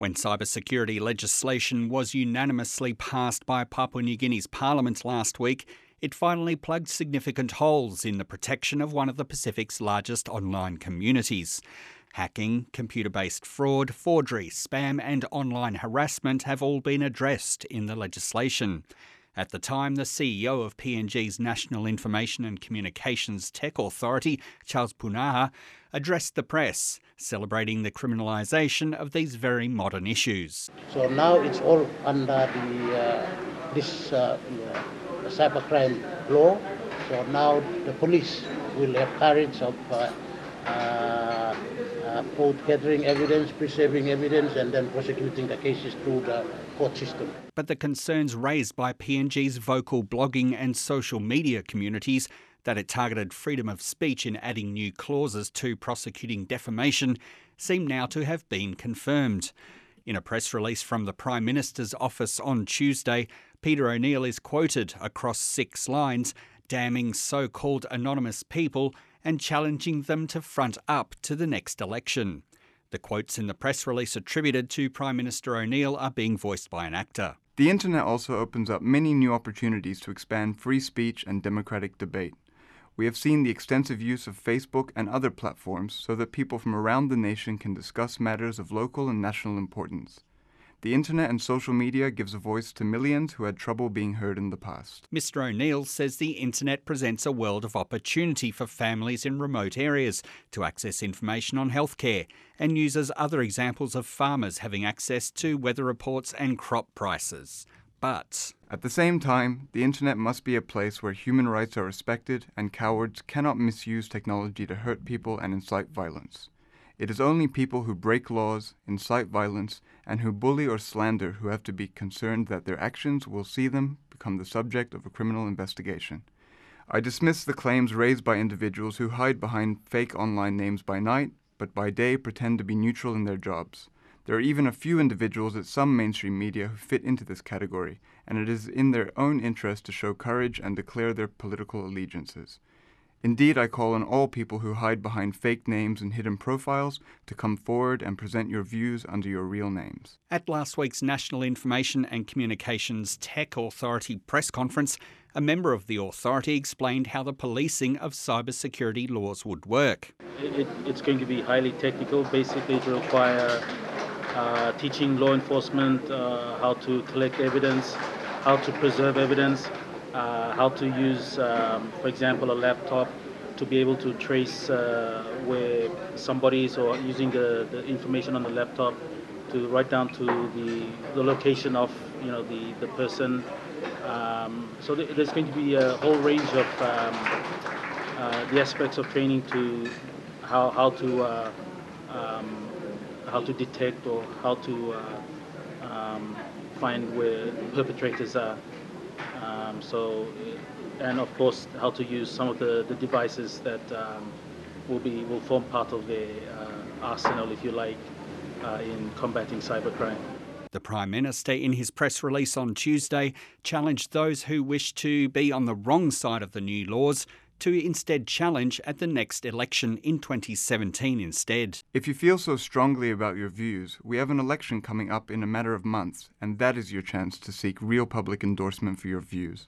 When cybersecurity legislation was unanimously passed by Papua New Guinea's parliament last week, it finally plugged significant holes in the protection of one of the Pacific's largest online communities. Hacking, computer-based fraud, forgery, spam and online harassment have all been addressed in the legislation. At the time, the CEO of PNG's National Information and Communications Tech Authority, Charles Punaha, addressed the press, celebrating the criminalisation of these very modern issues. So now it's all under this cybercrime law. So now the police will have courage of both gathering evidence, preserving evidence, and then prosecuting the cases through the court system. But the concerns raised by PNG's vocal blogging and social media communities that it targeted freedom of speech in adding new clauses to prosecuting defamation seem now to have been confirmed. In a press release from the Prime Minister's office on Tuesday, Peter O'Neill is quoted across 6 lines, damning so-called anonymous people and challenging them to front up to the next election. The quotes in the press release attributed to Prime Minister O'Neill are being voiced by an actor. The internet also opens up many new opportunities to expand free speech and democratic debate. We have seen the extensive use of Facebook and other platforms so that people from around the nation can discuss matters of local and national importance. The internet and social media gives a voice to millions who had trouble being heard in the past. Mr O'Neill says the internet presents a world of opportunity for families in remote areas to access information on healthcare, and uses other examples of farmers having access to weather reports and crop prices. But at the same time, the internet must be a place where human rights are respected and cowards cannot misuse technology to hurt people and incite violence. It is only people who break laws, incite violence, and who bully or slander who have to be concerned that their actions will see them become the subject of a criminal investigation. I dismiss the claims raised by individuals who hide behind fake online names by night, but by day pretend to be neutral in their jobs. There are even a few individuals at some mainstream media who fit into this category, and it is in their own interest to show courage and declare their political allegiances. Indeed, I call on all people who hide behind fake names and hidden profiles to come forward and present your views under your real names. At last week's National Information and Communications Tech Authority press conference, a member of the authority explained how the policing of cybersecurity laws would work. It's going to be highly technical. Basically, it will require teaching law enforcement how to collect evidence, how to preserve evidence, how to use, for example, a laptop to be able to trace where somebody is, or using the information on the laptop to write down to the location of the person. So there's going to be a whole range of the aspects of training to how to detect or how to find where perpetrators are. And of course, how to use some of the devices that will form part of their arsenal, if you like, in combating cybercrime. The Prime Minister, in his press release on Tuesday, challenged those who wish to be on the wrong side of the new laws to instead challenge at the next election in 2017 instead. If you feel so strongly about your views, we have an election coming up in a matter of months, and that is your chance to seek real public endorsement for your views.